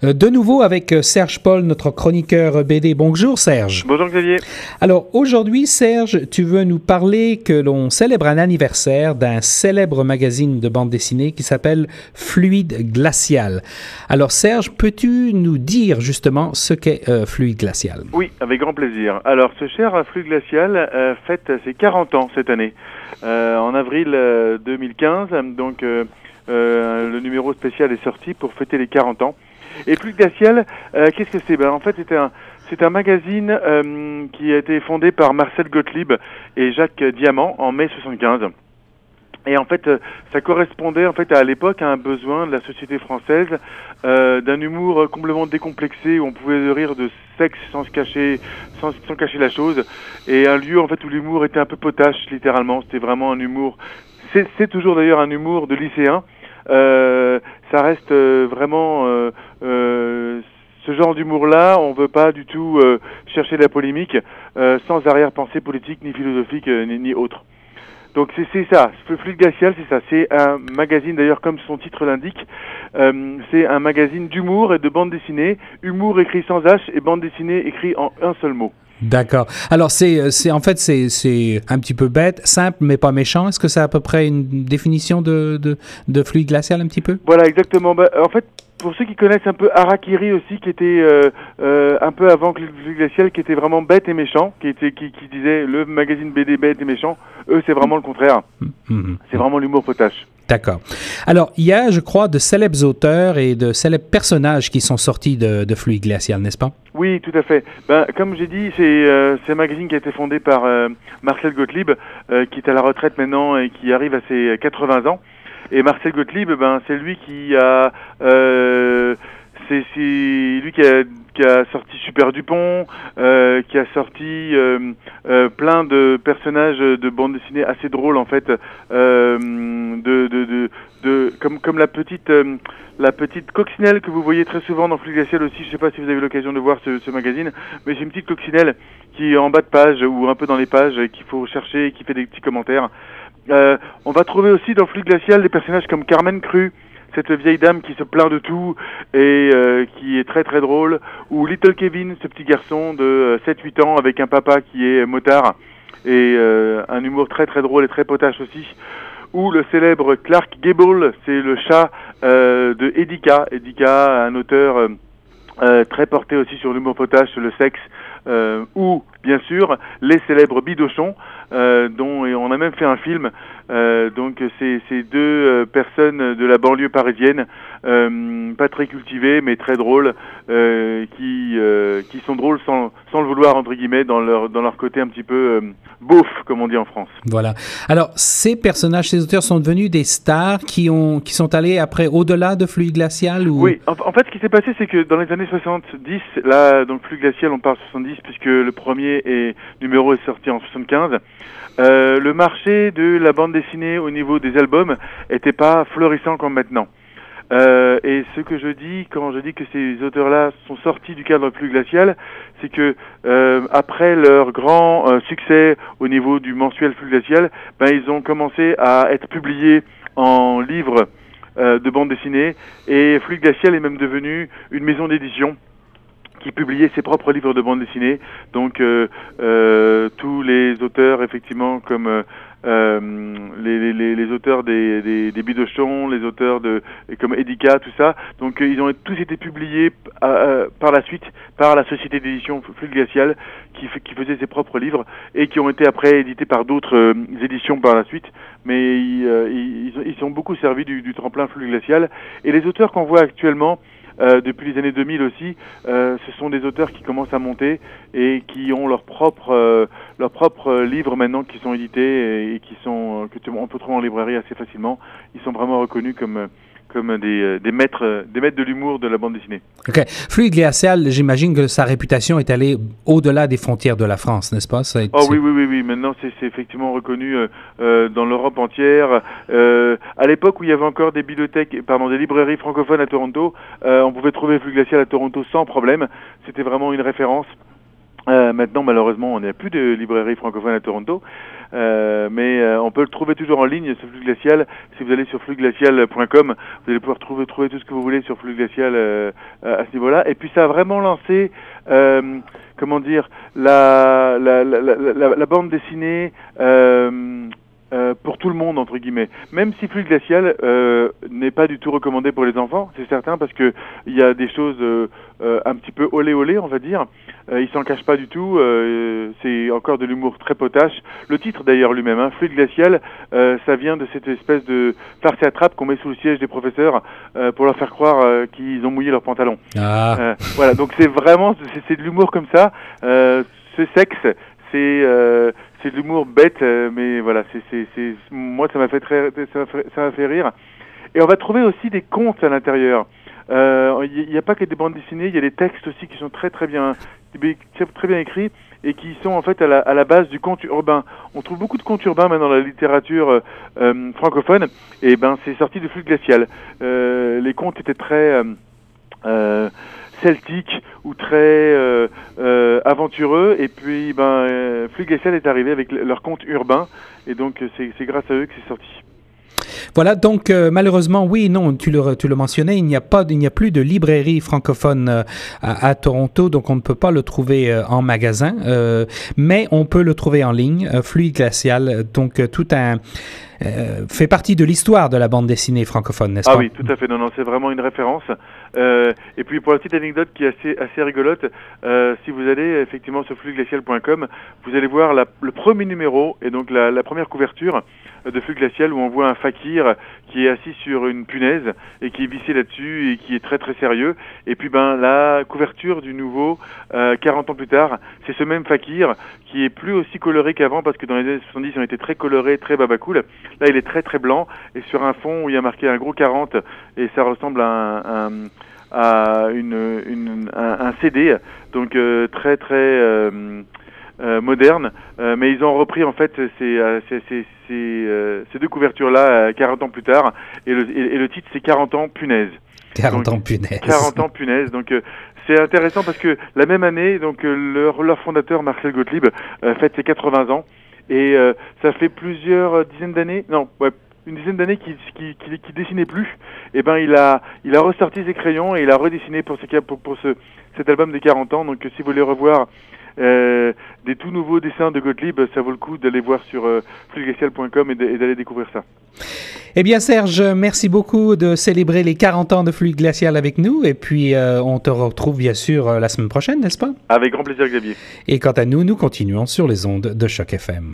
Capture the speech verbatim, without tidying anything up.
Euh, De nouveau avec euh, Serge Paul, notre chroniqueur B D. Bonjour Serge. Bonjour Xavier. Alors aujourd'hui Serge, tu veux nous parler que l'on célèbre un anniversaire d'un célèbre magazine de bande dessinée qui s'appelle Fluide Glacial. Alors Serge, peux-tu nous dire justement ce qu'est euh, Fluide Glacial? Oui, avec grand plaisir. Alors ce cher Fluide Glacial euh, fête ses quarante ans cette année, euh, en avril euh, deux mille quinze, donc euh, euh, le numéro spécial est sorti pour fêter les quarante ans. Et Fluide Glacial, euh, qu'est-ce que c'est? Ben, en fait, c'est un, c'est un magazine euh, qui a été fondé par Marcel Gottlieb et Jacques Diamant en mai soixante-quinze. Et en fait, euh, ça correspondait en fait à l'époque à un besoin de la société française euh, d'un humour complètement décomplexé où on pouvait rire de sexe sans se cacher, sans, sans cacher la chose, et un lieu en fait où l'humour était un peu potache littéralement. C'était vraiment un humour. C'est, c'est toujours d'ailleurs un humour de lycéen. Euh, ça reste euh, vraiment euh, euh, ce genre d'humour-là. On veut pas du tout euh, chercher de la polémique, euh, sans arrière-pensée politique ni philosophique euh, ni, ni autre. Donc c'est, c'est ça, Fluide Glacial, c'est ça. C'est un magazine, d'ailleurs, comme son titre l'indique, euh, c'est un magazine d'humour et de bande dessinée. Humour écrit sans H et bande dessinée écrit en un seul mot. D'accord. Alors c'est, c'est en fait c'est, c'est un petit peu bête, simple mais pas méchant. Est-ce que c'est à peu près une définition de, de, de Fluide Glacial un petit peu? Voilà, exactement. Bah, en fait, pour ceux qui connaissent un peu Harakiri aussi, qui était euh, euh, un peu avant que Fluide Glacial, qui était vraiment bête et méchant, qui était qui, qui disait le magazine B D bête et méchant. Eux, c'est vraiment le contraire. Mmh. C'est vraiment l'humour potache. D'accord. Alors, il y a, je crois, de célèbres auteurs et de célèbres personnages qui sont sortis de, de Fluide Glacial, n'est-ce pas? Oui, tout à fait. Ben, comme j'ai dit, c'est, euh, c'est un magazine qui a été fondé par euh, Marcel Gottlieb, euh, qui est à la retraite maintenant et qui arrive à ses quatre-vingts ans. Et Marcel Gottlieb, ben, c'est lui qui a... Euh, c'est, c'est lui qui a... qui a sorti Super Dupont, euh, qui a sorti euh, euh, plein de personnages de bande dessinée assez drôles en fait, euh, de, de, de, de comme comme la petite euh, la petite coccinelle que vous voyez très souvent dans Fluide Glacial aussi. Je sais pas si vous avez eu l'occasion de voir ce, ce magazine, mais c'est une petite coccinelle qui est en bas de page ou un peu dans les pages qu'il faut chercher et qui fait des petits commentaires. Euh, on va trouver aussi dans Fluide Glacial des personnages comme Carmen Cru, cette vieille dame qui se plaint de tout et euh, qui est très très drôle, ou Little Kevin, ce petit garçon de euh, sept huit ans avec un papa qui est motard et euh, un humour très très drôle et très potache aussi, ou le célèbre Clark Gable, c'est le chat euh, de Edika, Edika, un auteur euh, euh, très porté aussi sur l'humour potache, le sexe, euh, ou bien sûr les célèbres Bidochon, euh, dont et on a même fait un film. Euh, donc c'est ces deux euh, personnes de la banlieue parisienne, euh, pas très cultivées mais très drôles, euh, qui euh, qui sont drôles sans sans le vouloir entre guillemets dans leur dans leur côté un petit peu euh, beauf comme on dit en France. Voilà. Alors ces personnages, ces auteurs sont devenus des stars qui ont qui sont allés après au-delà de Fluide Glacial ou... Oui, en, en fait ce qui s'est passé c'est que dans les années soixante-dix, là donc Fluide Glacial on parle soixante-dix puisque le premier est, numéro est sorti en soixante-quinze. Euh, le marché de la bande dessinée au niveau des albums était pas florissant comme maintenant. Euh, et ce que je dis quand je dis que ces auteurs-là sont sortis du cadre Fluide Glacial, c'est que euh, après leur grand euh, succès au niveau du mensuel Fluide Glacial, ben ils ont commencé à être publiés en livres euh, de bande dessinée, et Fluide Glacial est même devenu une maison d'édition qui publiait ses propres livres de bande dessinée. Donc euh, euh, tous les auteurs, effectivement, comme euh, euh, les, les, les auteurs des, des, des Bidochon, les auteurs de comme Edika, tout ça. Donc euh, ils ont tous été publiés euh, par la suite par la société d'édition Fluide Glacial qui, qui faisait ses propres livres et qui ont été après édités par d'autres euh, éditions par la suite. Mais euh, ils, ils ont beaucoup servi du, du tremplin Fluide Glacial. Et les auteurs qu'on voit actuellement, Euh, depuis les années deux mille aussi, euh, ce sont des auteurs qui commencent à monter et qui ont leurs propres euh, leurs propres livres maintenant qui sont édités et, et qui sont que on peut trouver en librairie assez facilement. Ils sont vraiment reconnus comme comme des, des maîtres des maîtres de l'humour de la bande dessinée. OK. Fluide Glacial, j'imagine que sa réputation est allée au-delà des frontières de la France, n'est-ce pas? Ça, oh oui, oui, oui, oui. Maintenant, c'est, c'est effectivement reconnu euh, euh, dans l'Europe entière. Euh, à l'époque où il y avait encore des bibliothèques, pardon, des librairies francophones à Toronto, euh, on pouvait trouver Fluide Glacial à Toronto sans problème. C'était vraiment une référence. Euh, maintenant, malheureusement, on n'a plus de librairie francophone à Toronto, euh, mais euh, on peut le trouver toujours en ligne sur Flux Glacial. Si vous allez sur flux glacial point com, vous allez pouvoir trouver, trouver tout ce que vous voulez sur Flux Glacial euh, à ce niveau-là. Et puis, ça a vraiment lancé, euh, comment dire, la, la, la, la, la, la bande dessinée euh, euh, pour tout le monde, entre guillemets. Même si Flux Glacial euh, n'est pas du tout recommandé pour les enfants, c'est certain, parce que il y a des choses euh, euh, un petit peu olé olé, on va dire. Euh, il s'en cache pas du tout, euh, c'est encore de l'humour très potache. Le titre d'ailleurs lui-même, hein, Fluide glacial, euh, ça vient de cette espèce de farce et attrape qu'on met sous le siège des professeurs euh, pour leur faire croire euh, qu'ils ont mouillé leurs pantalons. Ah. Euh, voilà, donc c'est vraiment, c'est, c'est de l'humour comme ça, euh, c'est sexe, c'est, euh, c'est de l'humour bête, euh, mais voilà, c'est, c'est, c'est, moi ça m'a fait très, ça m'a fait, ça m'a fait rire. Et on va trouver aussi des contes à l'intérieur. Il euh, n'y a pas que des bandes dessinées, il y a des textes aussi qui sont très très bien, très bien écrits et qui sont en fait à la, à la base du conte urbain. On trouve beaucoup de contes urbains maintenant dans la littérature euh, francophone, et ben c'est sorti de Flux glacial. Euh, les contes étaient très euh, euh, celtiques ou très euh, euh, aventureux, et puis ben euh, Flux glacial est arrivé avec leurs contes urbains, et donc c'est, c'est grâce à eux que c'est sorti. Voilà, donc euh, malheureusement, oui, non, tu le, tu le mentionnais, il n'y a pas, il n'y a plus de librairie francophone euh, à, à Toronto, donc on ne peut pas le trouver euh, en magasin, euh, mais on peut le trouver en ligne, euh, Fluide glacial, donc euh, tout un euh, fait partie de l'histoire de la bande dessinée francophone, n'est-ce ah pas? Ah oui, tout à fait, non, non, c'est vraiment une référence. Euh, et puis pour la petite anecdote qui est assez, assez rigolote, euh, si vous allez effectivement sur flux glacial point com, vous allez voir la, le premier numéro, et donc la, la première couverture de Flux glacial, où on voit un fakir qui est assis sur une punaise et qui est vissé là-dessus et qui est très très sérieux. Et puis ben la couverture du nouveau, euh, quarante ans plus tard, c'est ce même fakir qui est plus aussi coloré qu'avant, parce que dans les années soixante-dix, on était très coloré, très babacool. Là, il est très très blanc, et sur un fond où il y a marqué un gros quarante, et ça ressemble à un, un à une, une un, un C D, donc euh, très très euh, euh, moderne, euh, mais ils ont repris en fait ces, euh, ces, ces, ces, euh, ces deux couvertures-là euh, quarante ans plus tard, et le, et, et le titre c'est quarante ans punaise. quarante donc, ans punaise. quarante ans punaise, donc euh, c'est intéressant parce que la même année, donc euh, leur, leur fondateur Marcel Gottlieb euh, fête ses quatre-vingts ans, et euh, ça fait plusieurs dizaines d'années, non, ouais, une dizaine d'années qu'il qui, qui, qui dessinait plus, et ben il a il a ressorti ses crayons et il a redessiné pour ce pour, pour ce cet album des quarante ans. Donc si vous voulez revoir euh, des tout nouveaux dessins de Gottlieb, ça vaut le coup d'aller voir sur euh, flux glacial point com et, de, et d'aller découvrir ça. Eh bien Serge, merci beaucoup de célébrer les quarante ans de Fluide glacial avec nous, et puis euh, on te retrouve bien sûr euh, la semaine prochaine, n'est-ce pas? Avec grand plaisir, Xavier. Et quant à nous, nous continuons sur les ondes de Choc F M.